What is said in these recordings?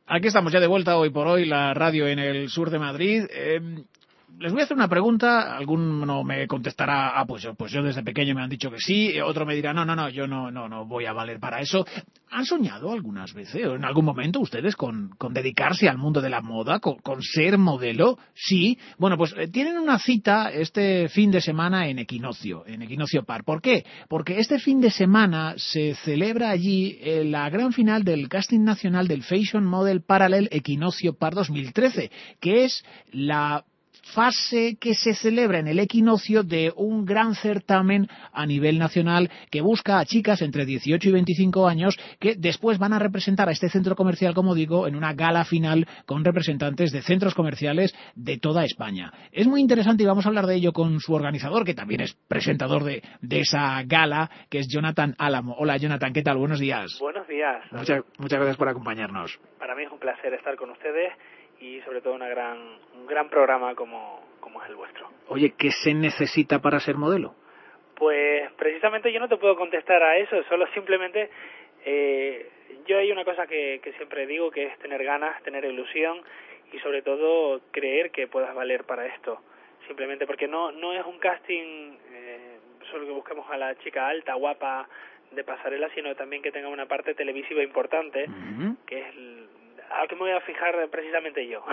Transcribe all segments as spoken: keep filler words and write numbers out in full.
Aquí estamos ya de vuelta hoy por hoy, la radio en el sur de Madrid. Eh, les voy a hacer una pregunta, alguno me contestará, ah, pues yo, pues yo desde pequeño me han dicho que sí, otro me dirá, no, no, no, yo no, no, no voy a valer para eso. ¿Han soñado algunas veces, o en algún momento ustedes, con, con dedicarse al mundo de la moda, con, con ser modelo? Sí. Bueno, pues eh, tienen una cita este fin de semana en Equinoccio, en Equinoccio Par. ¿Por qué? Porque este fin de semana se celebra allí eh, la gran final del casting nacional del Fashion Model Parallel Equinoccio Par dos mil trece, que es la fase que se celebra en el equinoccio de un gran certamen a nivel nacional que busca a chicas entre dieciocho y veinticinco años que después van a representar a este centro comercial, como digo, en una gala final con representantes de centros comerciales de toda España. Es muy interesante y vamos a hablar de ello con su organizador, que también es presentador de, de esa gala, que es Jonathan Álamo. Hola, Jonathan, ¿qué tal? Buenos días. Buenos días. Muchas, muchas gracias por acompañarnos. Para mí es un placer estar con ustedes y sobre todo una gran, un gran programa como, como es el vuestro. Oye, ¿qué se necesita para ser modelo? Pues precisamente yo no te puedo contestar a eso, solo simplemente eh, yo hay una cosa que, que siempre digo, que es tener ganas, tener ilusión y sobre todo creer que puedas valer para esto. Simplemente porque no, no es un casting eh, solo que busquemos a la chica alta, guapa, de pasarela, sino también que tenga una parte televisiva importante, uh-huh. que es el, a lo que me voy a fijar precisamente yo.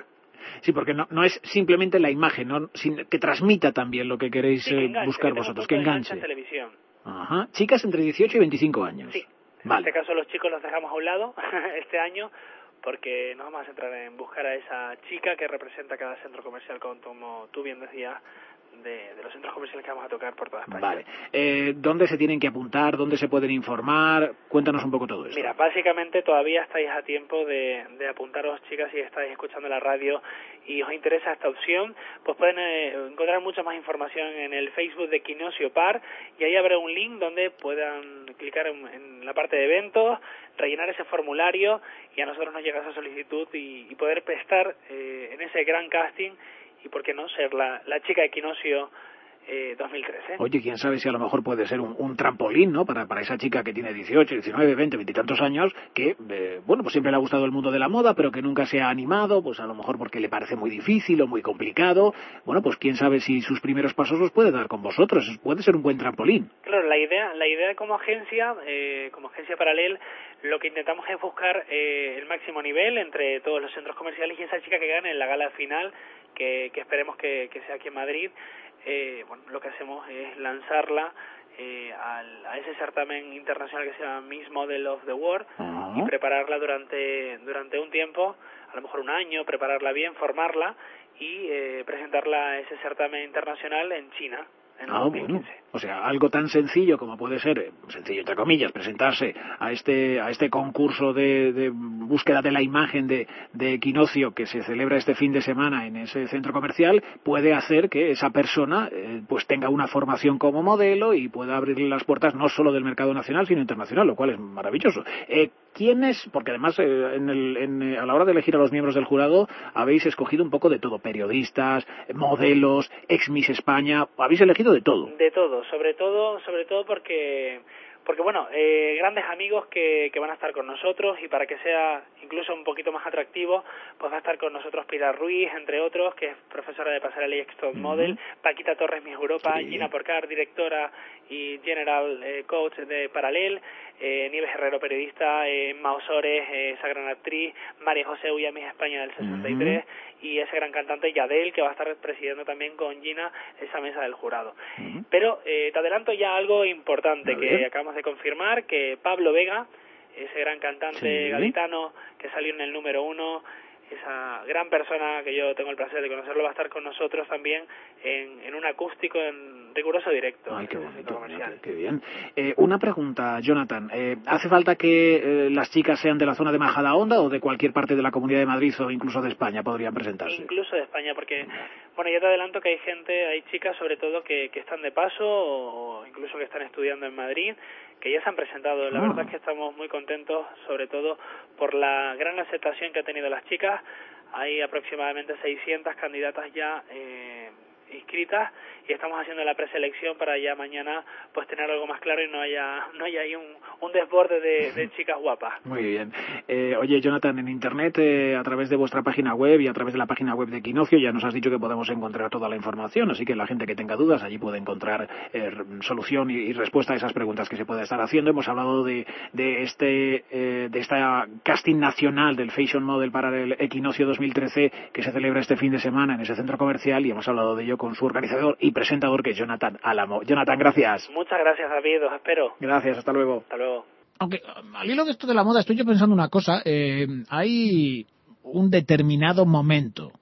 Sí, porque no, no es simplemente la imagen, ¿no? Sin, que transmita también lo que queréis sí, que enganche, buscar que vosotros, que enganche. En televisión. Ajá. Chicas entre dieciocho y veinticinco años. Sí, vale. En este caso los chicos los dejamos a un lado este año porque nos vamos a centrar en buscar a esa chica que representa cada centro comercial, como tú bien decías, De, de los centros comerciales que vamos a tocar por toda España. Vale. Eh, ¿Dónde se tienen que apuntar? ¿Dónde se pueden informar? Cuéntanos un poco todo esto. Mira, básicamente todavía estáis a tiempo de, de apuntaros, chicas, si estáis escuchando la radio y os interesa esta opción, pues pueden eh, encontrar mucha más información en el Facebook de Equinoccio Par y ahí habrá un link donde puedan clicar en, en la parte de eventos, rellenar ese formulario y a nosotros nos llega esa solicitud y, y poder prestar eh, en ese gran casting y por qué no ser la, la chica de Equinoccio eh, dos mil trece. Oye, quién sabe si a lo mejor puede ser un, un trampolín, ¿no? Para, para esa chica que tiene dieciocho, diecinueve, veinte, veinte y tantos años, que, eh, bueno, pues siempre le ha gustado el mundo de la moda, pero que nunca se ha animado, pues a lo mejor porque le parece muy difícil o muy complicado. Bueno, pues quién sabe si sus primeros pasos los puede dar con vosotros. Puede ser un buen trampolín. Claro, la idea, la idea como agencia, eh, como agencia Paralel, lo que intentamos es buscar eh, el máximo nivel entre todos los centros comerciales y esa chica que gane en la gala final, que, que esperemos que, que sea aquí en Madrid. Eh, bueno, lo que hacemos es lanzarla eh, al, a ese certamen internacional que se llama Miss Model of the World uh-huh. y prepararla durante durante un tiempo, a lo mejor un año, prepararla bien, formarla y eh, presentarla a ese certamen internacional en China. Ah, bueno. O sea, algo tan sencillo como puede ser, sencillo entre comillas, presentarse a este a este concurso de, de búsqueda de la imagen de, de Equinoccio que se celebra este fin de semana en ese centro comercial, puede hacer que esa persona eh, pues tenga una formación como modelo y pueda abrirle las puertas no solo del mercado nacional, sino internacional, lo cual es maravilloso. Eh, ¿Quiénes? Porque además eh, en el, en, a la hora de elegir a los miembros del jurado habéis escogido un poco de todo, periodistas, modelos, ex Miss España, habéis elegido de todo. De todo, sobre todo, sobre todo porque, porque bueno, eh, grandes amigos que, que van a estar con nosotros y para que sea incluso un poquito más atractivo, pues va a estar con nosotros Pilar Ruiz, entre otros, que es profesora de pasarela y Extop uh-huh. Model, Paquita Torres, Miss Europa, sí. Gina Porcar, directora y general eh, coach de Paralel, eh, Nieves Herrero, periodista, eh, Emma Osores, eh, esa gran actriz, María José Ulla, Miss España del sesenta y tres, uh-huh. y ese gran cantante Yadel, que va a estar presidiendo también con Gina esa mesa del jurado. Uh-huh. Pero eh, te adelanto ya algo importante que acabamos de confirmar, que Pablo Vega, ese gran cantante sí. gaditano que salió en el número uno, esa gran persona que yo tengo el placer de conocerlo, va a estar con nosotros también en, en un acústico en riguroso directo. Ay, qué bonito, qué, qué bien. Eh, una pregunta, Jonathan. Eh, ¿Hace falta que eh, las chicas sean de la zona de Majadahonda o de cualquier parte de la Comunidad de Madrid o incluso de España podrían presentarse? Incluso de España, porque, bueno, ya te adelanto que hay gente, hay chicas sobre todo que, que están de paso o incluso que están estudiando en Madrid, que ya se han presentado. La oh. verdad es que estamos muy contentos, sobre todo por la gran aceptación que han tenido las chicas. Hay aproximadamente seiscientas candidatas ya eh, inscritas y estamos haciendo la preselección para ya mañana pues tener algo más claro y no haya no haya ahí un, un desborde de, de chicas guapas. Muy bien. Eh, oye, Jonathan, en internet, eh, a través de vuestra página web y a través de la página web de Equinoccio, ya nos has dicho que podemos encontrar toda la información, así que la gente que tenga dudas allí puede encontrar eh, solución y, y respuesta a esas preguntas que se puede estar haciendo. Hemos hablado de, de este eh, de esta casting nacional del Fashion Model para el Equinoccio dos mil trece que se celebra este fin de semana en ese centro comercial y hemos hablado de ello con su organizador y presentador, que es Jonathan Álamo. Jonathan, gracias. Muchas gracias, David, os espero. Gracias, hasta luego. Hasta luego. Aunque al hilo de esto de la moda estoy yo pensando una cosa, eh, hay un determinado momento,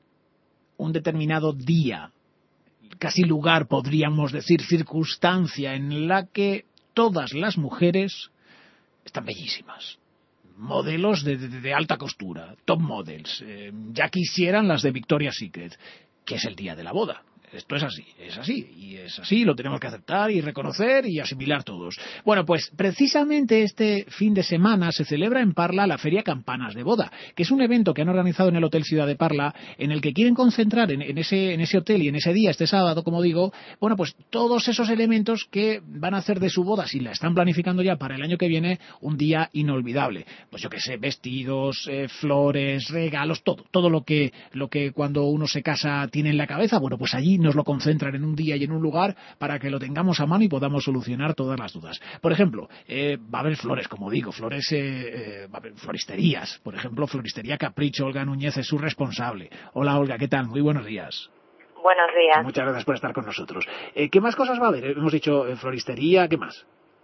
un determinado día, casi lugar podríamos decir, circunstancia en la que todas las mujeres están bellísimas. Modelos de, de, de alta costura, top models, eh, ya quisieran las de Victoria's Secret, que es el día de la boda. Esto es así, es así, y es así, lo tenemos que aceptar y reconocer y asimilar todos. Bueno, pues precisamente este fin de semana se celebra en Parla la Feria Campanas de Boda, que es un evento que han organizado en el Hotel Ciudad de Parla, en el que quieren concentrar en, en, ese, en ese hotel y en ese día, este sábado, como digo, bueno, pues todos esos elementos que van a hacer de su boda, si la están planificando ya para el año que viene, un día inolvidable. Pues yo qué sé, vestidos, eh, flores, regalos, todo, todo lo que, lo que cuando uno se casa tiene en la cabeza, bueno, pues allí nos lo concentran en un día y en un lugar para que lo tengamos a mano y podamos solucionar todas las dudas. Por ejemplo, eh, va a haber flores, como digo, flores, eh, eh, va a haber floristerías. Por ejemplo, Floristería Capricho, Olga Núñez es su responsable. Hola, Olga, ¿qué tal? Muy buenos días. Buenos días. Muchas gracias por estar con nosotros. Eh, ¿Qué más cosas va a haber? Hemos dicho eh, floristería, ¿qué más?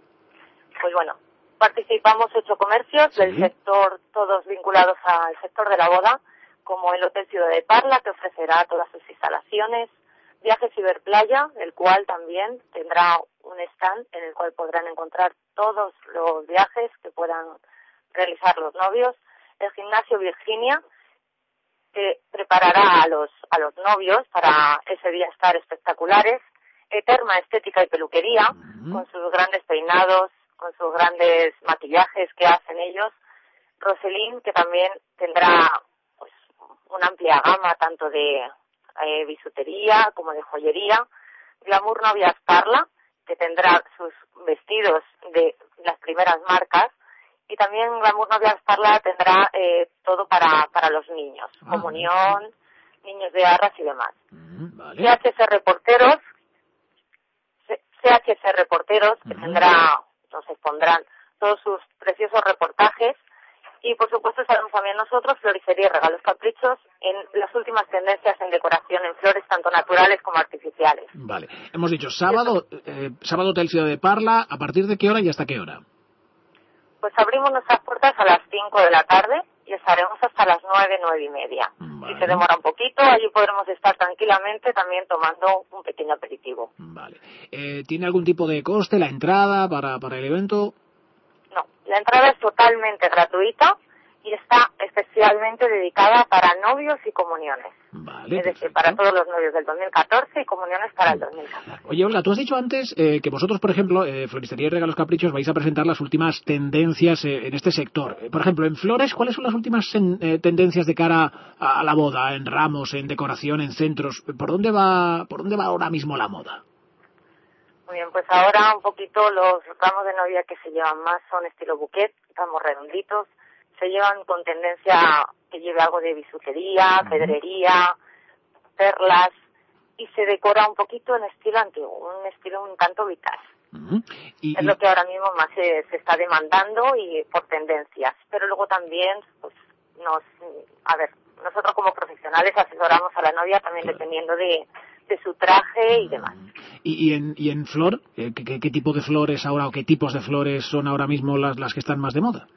Pues bueno, participamos ocho comercios ¿Sí? del sector, todos vinculados al sector de la boda, como el Hotel Ciudad de Parla, que ofrecerá todas sus instalaciones, Viajes Ciberplaya, el cual también tendrá un stand en el cual podrán encontrar todos los viajes que puedan realizar los novios, el Gimnasio Virginia, que preparará a los a los novios para ese día estar espectaculares, Eterma Estética y Peluquería, uh-huh. con sus grandes peinados, con sus grandes maquillajes que hacen ellos, Roselín, que también tendrá pues una amplia gama tanto de Eh, bisutería como de joyería, Glamour Novias Parla, que tendrá sus vestidos de las primeras marcas, y también Glamour Novias Parla tendrá eh, todo para para los niños, ah, comunión, sí. niños de arras y demás. Mm, vale. C H C Reporteros, C H C Reporteros, que mm. tendrá, nos expondrán todos sus preciosos reportajes. Y, por supuesto, estaremos también nosotros, Floristería y Regalos Caprichos, en las últimas tendencias en decoración en flores, tanto naturales como artificiales. Vale. Hemos dicho sábado, eh, sábado Hotel Ciudad de Parla, ¿a partir de qué hora y hasta qué hora? Pues abrimos nuestras puertas a las cinco de la tarde y estaremos hasta las nueve, nueve y media. Vale. Si se demora un poquito, allí podremos estar tranquilamente también tomando un pequeño aperitivo. Vale. Eh, ¿Tiene algún tipo de coste la entrada para, para el evento? No, la entrada es totalmente gratuita y está especialmente dedicada para novios y comuniones. Vale, es decir, perfecto. para todos los novios del dos mil catorce y comuniones para el dos mil catorce. Oye, Olga, tú has dicho antes eh, que vosotros, por ejemplo, eh, Floristería y Regalos Caprichos, vais a presentar las últimas tendencias eh, en este sector. Eh, por ejemplo, en flores, ¿cuáles son las últimas en, eh, tendencias de cara a, a la boda, en ramos, en decoración, en centros? ¿Por dónde va, por dónde va ahora mismo la moda? Muy bien, pues ahora un poquito los ramos de novia que se llevan más son estilo bouquet, ramos redonditos, se llevan con tendencia que lleve algo de bisutería, uh-huh. pedrería, perlas, y se decora un poquito en estilo antiguo, un estilo un tanto vintage. Uh-huh. Y, es y... lo que ahora mismo más se, se está demandando y por tendencias, pero luego también, pues nos, a ver, nosotros como profesionales asesoramos a la novia también claro. dependiendo de, de su traje y demás. ¿Y, y, en, y en flor? ¿Qué, qué, ¿Qué tipo de flores ahora o qué tipos de flores son ahora mismo las, las que están más de moda?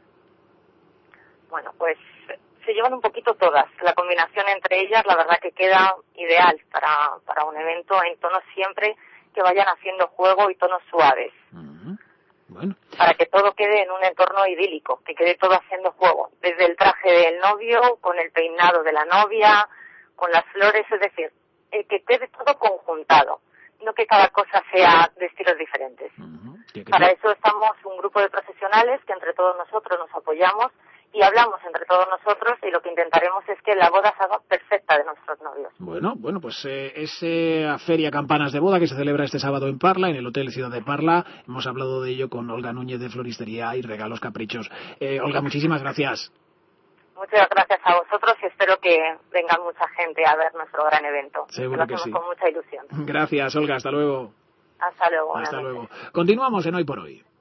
Bueno, pues se llevan un poquito todas. La combinación entre ellas, la verdad que queda ideal para, para un evento en tonos siempre que vayan haciendo juego y tonos suaves. Uh-huh. Bueno. Para que todo quede en un entorno idílico, que quede todo haciendo juego. Desde el traje del novio, con el peinado de la novia, con las flores, es decir, eh, que quede todo conjuntado. No que cada cosa sea de estilos diferentes. Uh-huh. Para eso estamos un grupo de profesionales que entre todos nosotros nos apoyamos y hablamos entre todos nosotros y lo que intentaremos es que la boda salga perfecta de nuestros novios. Bueno, bueno, pues eh, esa feria Campanas de Boda que se celebra este sábado en Parla, en el Hotel Ciudad de Parla. Hemos hablado de ello con Olga Núñez de Floristería y Regalos Caprichos. Eh, Olga, muchísimas gracias. Muchas gracias a vosotros y espero que venga mucha gente a ver nuestro gran evento. Seguro que sí. Con mucha ilusión. Gracias, Olga. Hasta luego. Hasta luego. Hasta luego. Continuamos en Hoy por Hoy.